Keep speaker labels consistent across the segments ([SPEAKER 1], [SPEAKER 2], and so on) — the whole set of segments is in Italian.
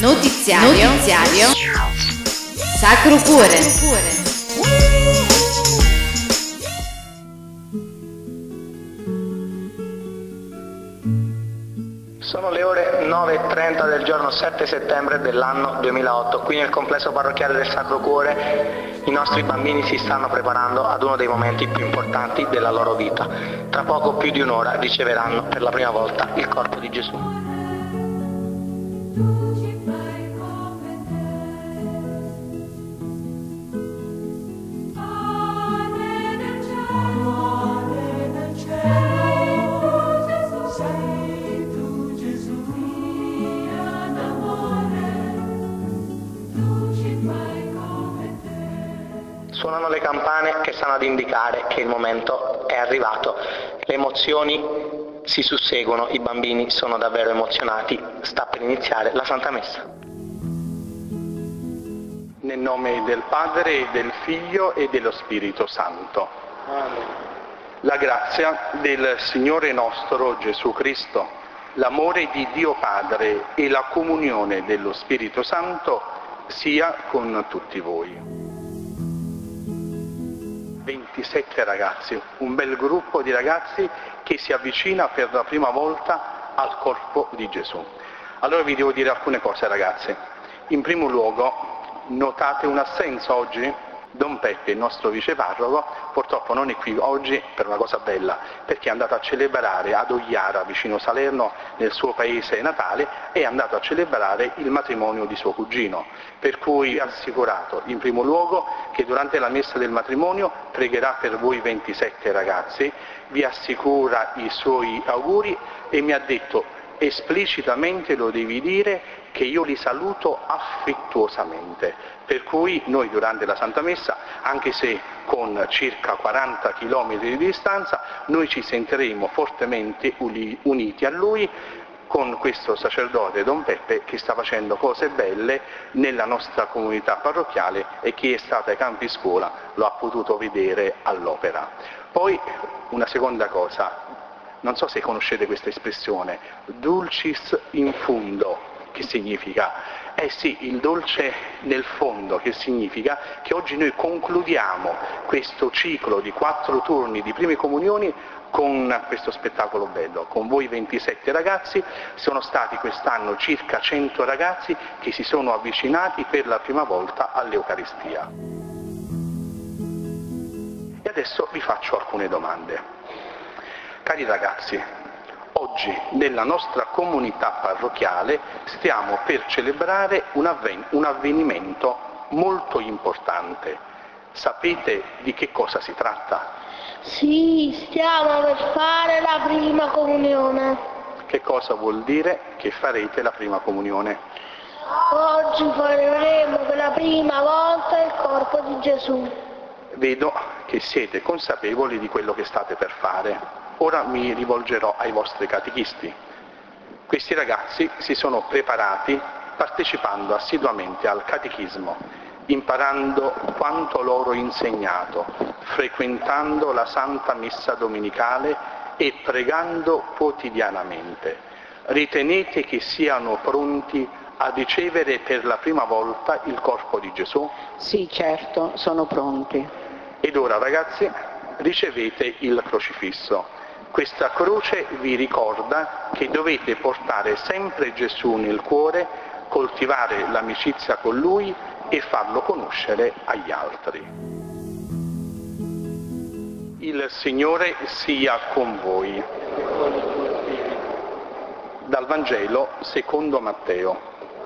[SPEAKER 1] Notiziario Sacro Cuore.
[SPEAKER 2] Sono le ore 9:30 del giorno 7 settembre dell'anno 2008. Qui nel complesso parrocchiale del Sacro Cuore i nostri bambini si stanno preparando ad uno dei momenti più importanti della loro vita. Tra poco più di un'ora riceveranno per la prima volta il corpo di Gesù. Suonano le campane che stanno ad indicare che il momento è arrivato. Le emozioni si susseguono, i bambini sono davvero emozionati. Sta per iniziare la Santa Messa.
[SPEAKER 3] Nel nome del Padre, del Figlio e dello Spirito Santo.
[SPEAKER 2] Amen.
[SPEAKER 3] La grazia del Signore nostro Gesù Cristo, l'amore di Dio Padre e la comunione dello Spirito Santo sia con tutti voi. 27 ragazzi, un bel gruppo di ragazzi che si avvicina per la prima volta al corpo di Gesù. Allora vi devo dire alcune cose ragazzi. In primo luogo, notate un'assenza oggi? Don Peppe, il nostro viceparroco, purtroppo non è qui oggi per una cosa bella, perché è andato a celebrare ad Ogliara, vicino Salerno, nel suo paese natale, è andato a celebrare il matrimonio di suo cugino, per cui ha assicurato in primo luogo che durante la messa del matrimonio pregherà per voi 27 ragazzi, vi assicura i suoi auguri e mi ha detto esplicitamente lo devi dire che io li saluto affettuosamente, per cui noi durante la Santa Messa, anche se con circa 40 km di distanza, noi ci sentiremo fortemente uniti a Lui con questo sacerdote Don Peppe che sta facendo cose belle nella nostra comunità parrocchiale e chi è stato ai campi scuola lo ha potuto vedere all'opera. Poi una seconda cosa, non so se conoscete questa espressione, dulcis in fundo. Che significa? Eh sì, il dolce nel fondo, che significa che oggi noi concludiamo questo ciclo di 4 turni di prime comunioni con questo spettacolo bello, con voi 27 ragazzi, sono stati quest'anno circa 100 ragazzi che si sono avvicinati per la prima volta all'Eucaristia. E adesso vi faccio alcune domande. Cari ragazzi, oggi nella nostra comunità parrocchiale stiamo per celebrare un avvenimento molto importante. Sapete di che cosa si tratta?
[SPEAKER 4] Sì, stiamo per fare la prima comunione.
[SPEAKER 3] Che cosa vuol dire che farete la prima comunione?
[SPEAKER 4] Oggi faremo per la prima volta il corpo di Gesù.
[SPEAKER 3] Vedo che siete consapevoli di quello che state per fare. Ora mi rivolgerò ai vostri catechisti. Questi ragazzi si sono preparati partecipando assiduamente al catechismo, imparando quanto loro insegnato, frequentando la Santa Messa domenicale e pregando quotidianamente. Ritenete che siano pronti a ricevere per la prima volta il corpo di Gesù?
[SPEAKER 5] Sì, certo, sono pronti.
[SPEAKER 3] Ed ora ragazzi, ricevete il crocifisso. Questa croce vi ricorda che dovete portare sempre Gesù nel cuore, coltivare l'amicizia con Lui e farlo conoscere agli altri. Il Signore sia con voi. Dal Vangelo secondo Matteo.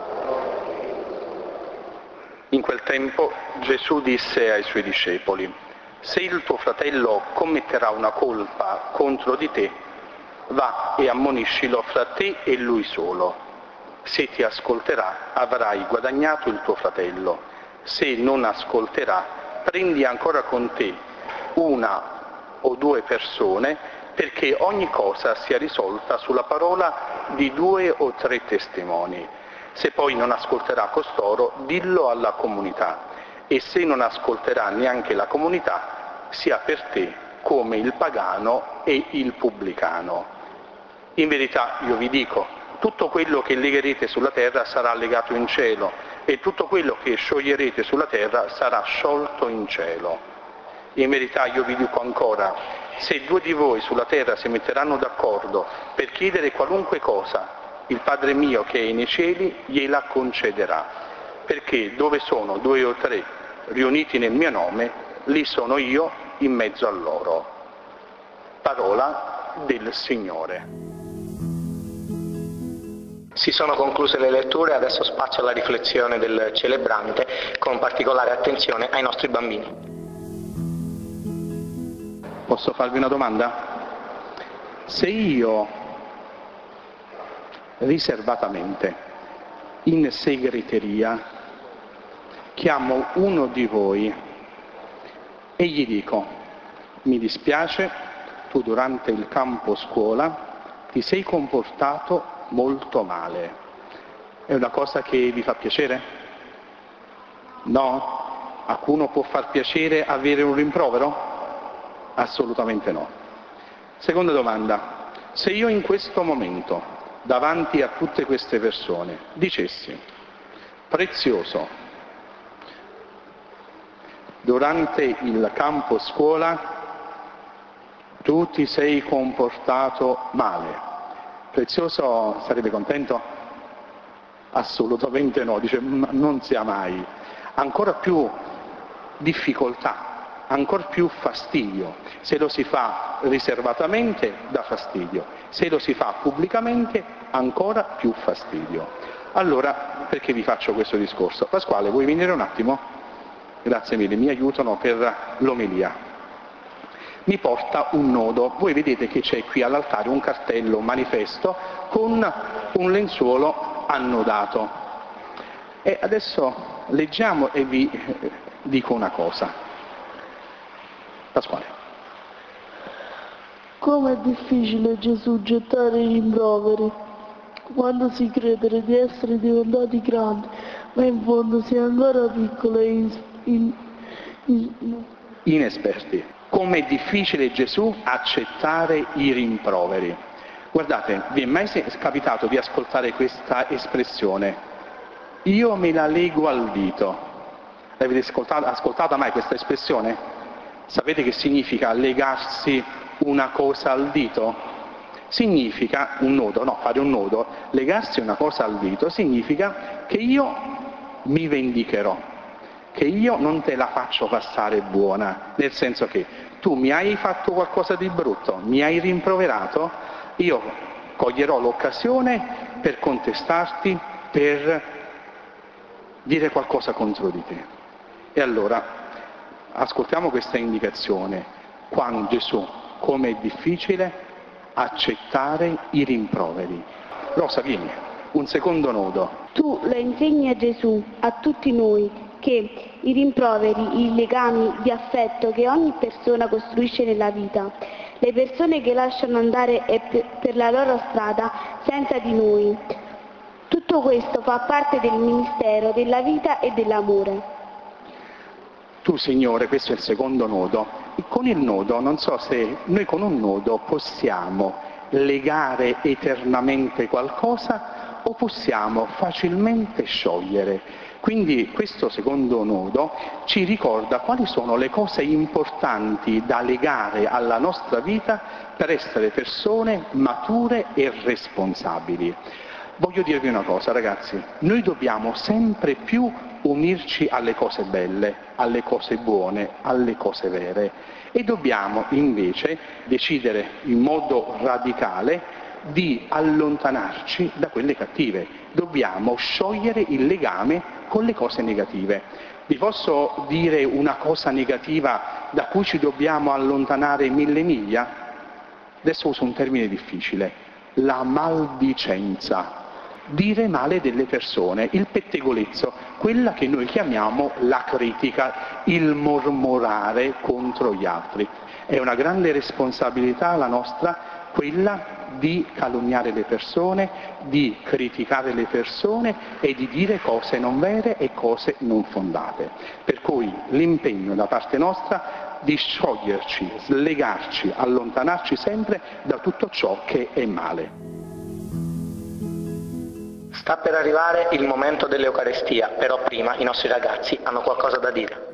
[SPEAKER 3] In quel tempo Gesù disse ai Suoi discepoli: se il tuo fratello commetterà una colpa contro di te, va e ammoniscilo fra te e lui solo. Se ti ascolterà, avrai guadagnato il tuo fratello. Se non ascolterà, prendi ancora con te 1 o 2 persone, perché ogni cosa sia risolta sulla parola di 2 o 3 testimoni. Se poi non ascolterà costoro, dillo alla comunità. E se non ascolterà neanche la comunità, sia per te come il pagano e il pubblicano. In verità io vi dico, tutto quello che legherete sulla terra sarà legato in cielo e tutto quello che scioglierete sulla terra sarà sciolto in cielo. In verità io vi dico ancora, se 2 di voi sulla terra si metteranno d'accordo per chiedere qualunque cosa, il Padre mio che è nei cieli gliela concederà, perché dove sono 2 o 3 riuniti nel mio nome, lì sono io in mezzo a loro. Parola del Signore.
[SPEAKER 2] Si sono concluse le letture, adesso spazio alla riflessione del celebrante con particolare attenzione ai nostri bambini.
[SPEAKER 3] Posso farvi una domanda? Se io riservatamente, in segreteria, chiamo uno di voi e gli dico: mi dispiace, tu durante il campo scuola ti sei comportato molto male, è una cosa che vi fa piacere? No? A qualcuno può far piacere avere un rimprovero? Assolutamente no. Seconda domanda: se io in questo momento, davanti a tutte queste persone, dicessi: Prezioso, durante il campo scuola tu ti sei comportato male, Prezioso sarebbe contento? Assolutamente no, dice non sia mai. Ancora più difficoltà, ancora più fastidio. Se lo si fa riservatamente dà fastidio, se lo si fa pubblicamente ancora più fastidio. Allora, perché vi faccio questo discorso? Pasquale, vuoi venire un attimo? Grazie mille, mi aiutano per l'omelia. Mi porta un nodo, voi vedete che c'è qui all'altare un cartello, un manifesto con un lenzuolo annodato. E adesso leggiamo e vi dico una cosa. Pasquale.
[SPEAKER 6] Come è difficile, Gesù, gettare i rimproveri quando si crede di essere diventati grandi, ma in fondo si è ancora piccoli e
[SPEAKER 3] inesperti. Come è difficile, Gesù, accettare i rimproveri. Guardate, vi è mai capitato di ascoltare questa espressione? Io me la lego al dito. L'avete ascoltata mai questa espressione? Sapete che significa legarsi una cosa al dito? Significa un nodo, no, fare un nodo, legarsi una cosa al dito significa che io mi vendicherò, che io non te la faccio passare buona, nel senso che tu mi hai fatto qualcosa di brutto, mi hai rimproverato, io coglierò l'occasione per contestarti, per dire qualcosa contro di te. E allora, ascoltiamo questa indicazione, qua Gesù, come è difficile accettare i rimproveri. Rosa, vieni, un secondo nodo.
[SPEAKER 7] Tu lo insegni a Gesù, a tutti noi, che i rimproveri, i legami di affetto che ogni persona costruisce nella vita, le persone che lasciano andare per la loro strada senza di noi, tutto questo fa parte del ministero della vita e dell'amore.
[SPEAKER 3] Tu, Signore, questo è il secondo nodo. E con il nodo, non so se noi con un nodo possiamo legare eternamente qualcosa o possiamo facilmente sciogliere. Quindi questo secondo nodo ci ricorda quali sono le cose importanti da legare alla nostra vita per essere persone mature e responsabili. Voglio dirvi una cosa, ragazzi, noi dobbiamo sempre più unirci alle cose belle, alle cose buone, alle cose vere e dobbiamo invece decidere in modo radicale di allontanarci da quelle cattive. Dobbiamo sciogliere il legame con le cose negative. Vi posso dire una cosa negativa da cui ci dobbiamo allontanare 1000 miglia? Adesso uso un termine difficile, la maldicenza. Dire male delle persone, il pettegolezzo, quella che noi chiamiamo la critica, il mormorare contro gli altri. È una grande responsabilità la nostra, quella di calunniare le persone, di criticare le persone e di dire cose non vere e cose non fondate. Per cui l'impegno da parte nostra di scioglierci, slegarci, allontanarci sempre da tutto ciò che è male.
[SPEAKER 2] Sta per arrivare il momento dell'Eucarestia, però prima i nostri ragazzi hanno qualcosa da dire.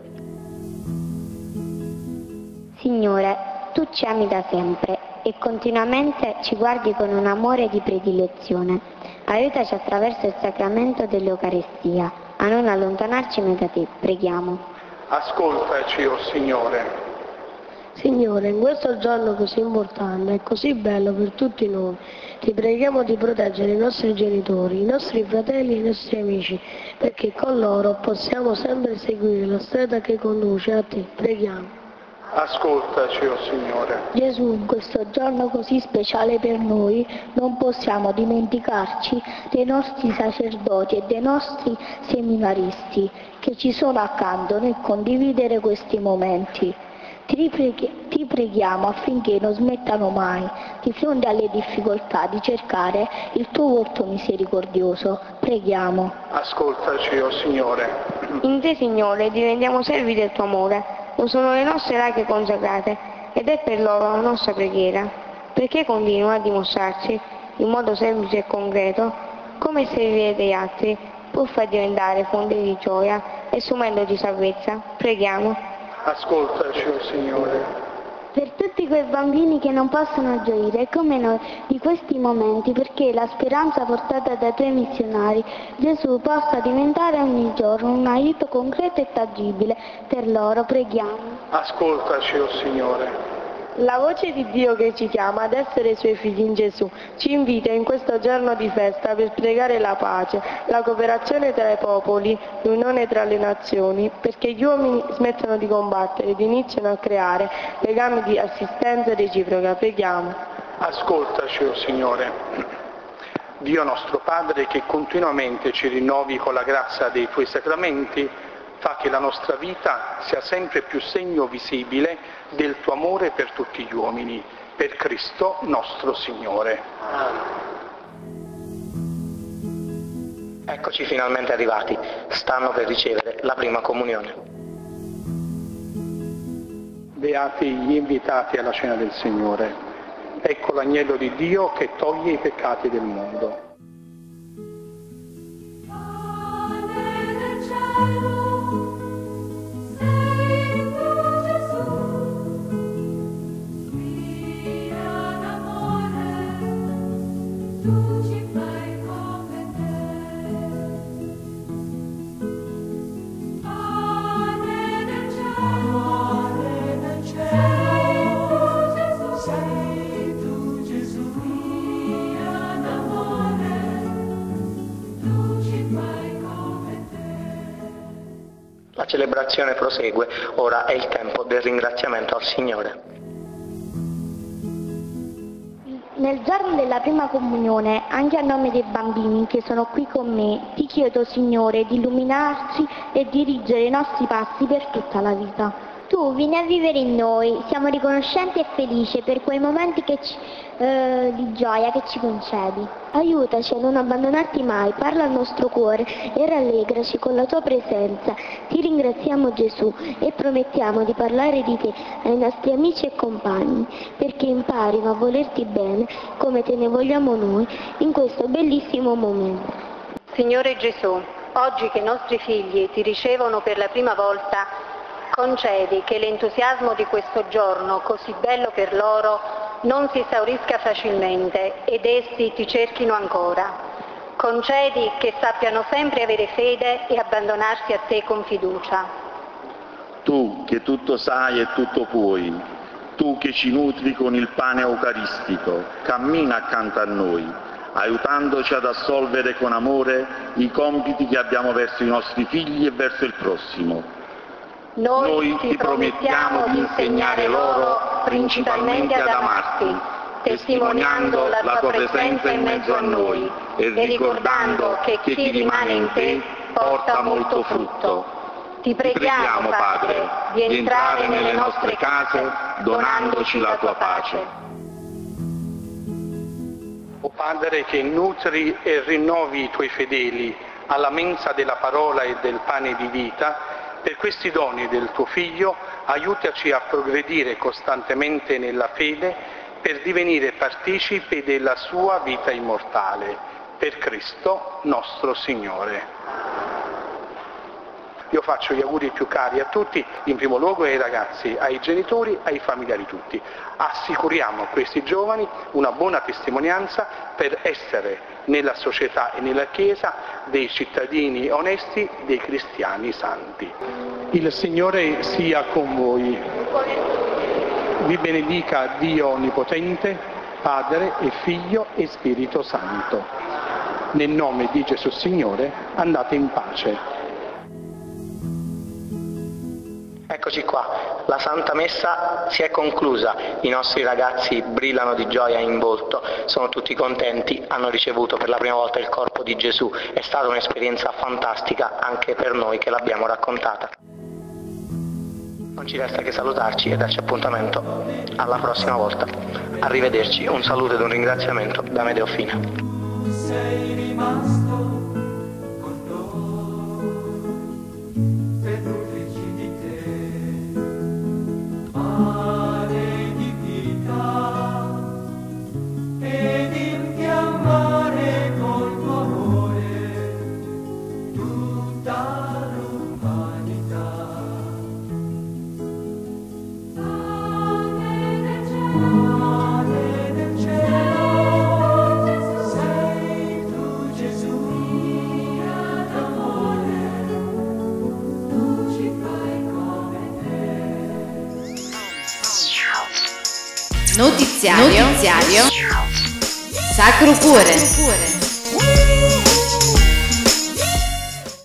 [SPEAKER 7] Signore, tu ci ami da sempre e continuamente ci guardi con un amore di predilezione. Aiutaci attraverso il sacramento dell'Eucarestia a non allontanarci mai da te, preghiamo.
[SPEAKER 3] Ascoltaci, o Signore.
[SPEAKER 6] Signore, in questo giorno così importante e così bello per tutti noi, ti preghiamo di proteggere i nostri genitori, i nostri fratelli e i nostri amici, perché con loro possiamo sempre seguire la strada che conduce a te. Preghiamo.
[SPEAKER 3] Ascoltaci, o Signore.
[SPEAKER 4] Gesù, in questo giorno così speciale per noi, non possiamo dimenticarci dei nostri sacerdoti e dei nostri seminaristi che ci sono accanto nel condividere questi momenti. Ti preghiamo affinché non smettano mai, di fronte alle difficoltà, di cercare il tuo volto misericordioso. Preghiamo.
[SPEAKER 3] Ascoltaci, o Signore.
[SPEAKER 8] In te, Signore, diventiamo servi del tuo amore. Lo sono le nostre raghe consacrate ed è per loro la nostra preghiera, perché continua a dimostrarci in modo semplice e concreto come servire degli altri può far diventare fonte di gioia e strumento di salvezza. Preghiamo.
[SPEAKER 3] Ascoltaci, o Signore.
[SPEAKER 7] Per tutti quei bambini che non possono gioire come noi di questi momenti, perché la speranza portata dai tuoi missionari, Gesù, possa diventare ogni giorno un aiuto concreto e tangibile per loro, preghiamo.
[SPEAKER 3] Ascoltaci, o Signore.
[SPEAKER 6] La voce di Dio che ci chiama ad essere suoi figli in Gesù ci invita in questo giorno di festa per pregare la pace, la cooperazione tra i popoli, l'unione tra le nazioni, perché gli uomini smettano di combattere ed iniziano a creare legami di assistenza reciproca. Preghiamo.
[SPEAKER 3] Ascoltaci, o Signore. Dio nostro Padre, che continuamente ci rinnovi con la grazia dei Tuoi sacramenti, fa che la nostra vita sia sempre più segno visibile del Tuo amore per tutti gli uomini, per Cristo nostro Signore.
[SPEAKER 2] Eccoci finalmente arrivati, stanno per ricevere la prima comunione.
[SPEAKER 3] Beati gli invitati alla cena del Signore. Ecco l'agnello di Dio che toglie i peccati del mondo.
[SPEAKER 2] La celebrazione prosegue, ora è il tempo del ringraziamento al Signore.
[SPEAKER 7] Nel giorno della prima comunione, anche a nome dei bambini che sono qui con me, ti chiedo, Signore, di illuminarci e dirigere i nostri passi per tutta la vita.
[SPEAKER 4] Tu vieni a vivere in noi, siamo riconoscenti e felici per quei momenti di gioia che ci concedi.
[SPEAKER 7] Aiutaci a non abbandonarti mai, parla al nostro cuore e rallegraci con la tua presenza. Ti ringraziamo, Gesù, e promettiamo di parlare di te ai nostri amici e compagni, perché imparino a volerti bene come te ne vogliamo noi in questo bellissimo momento.
[SPEAKER 9] Signore Gesù, oggi che i nostri figli ti ricevono per la prima volta, concedi che l'entusiasmo di questo giorno così bello per loro non si esaurisca facilmente ed essi ti cerchino ancora. Concedi che sappiano sempre avere fede e abbandonarsi a te con fiducia.
[SPEAKER 10] Tu che tutto sai e tutto puoi, tu che ci nutri con il pane eucaristico, cammina accanto a noi, aiutandoci ad assolvere con amore i compiti che abbiamo verso i nostri figli e verso il prossimo. Noi ti promettiamo di insegnare loro principalmente ad amarti, testimoniando la tua presenza in mezzo a noi e ricordando che chi rimane in te porta molto frutto.
[SPEAKER 9] Ti preghiamo, Padre, di entrare nelle nostre case donandoci la tua pace.
[SPEAKER 3] O Padre che nutri e rinnovi i Tuoi fedeli alla mensa della parola e del pane di vita, per questi doni del Tuo Figlio aiutaci a progredire costantemente nella fede per divenire partecipi della sua vita immortale. per Cristo nostro Signore. Io faccio gli auguri più cari a tutti, in primo luogo ai ragazzi, ai genitori, ai familiari tutti. Assicuriamo a questi giovani una buona testimonianza per essere nella società e nella Chiesa dei cittadini onesti, dei cristiani santi. Il Signore sia con voi. Vi benedica Dio Onnipotente, Padre e Figlio e Spirito Santo. Nel nome di Gesù Signore, andate in pace.
[SPEAKER 2] Eccoci qua, la Santa Messa si è conclusa, i nostri ragazzi brillano di gioia in volto, sono tutti contenti, hanno ricevuto per la prima volta il corpo di Gesù, è stata un'esperienza fantastica anche per noi che l'abbiamo raccontata. Non ci resta che salutarci e darci appuntamento alla prossima volta. Arrivederci, un saluto ed un ringraziamento da Amedeo Fina.
[SPEAKER 11] Sei rimasto con noi, sedutrici di te, mare di vita, ed infiammare col tuo amore tutta l'umanità. Pane del cielo, sei tu Gesù, mia d'amore, tu ci fai come te.
[SPEAKER 1] Notiziario Sacro Cuore.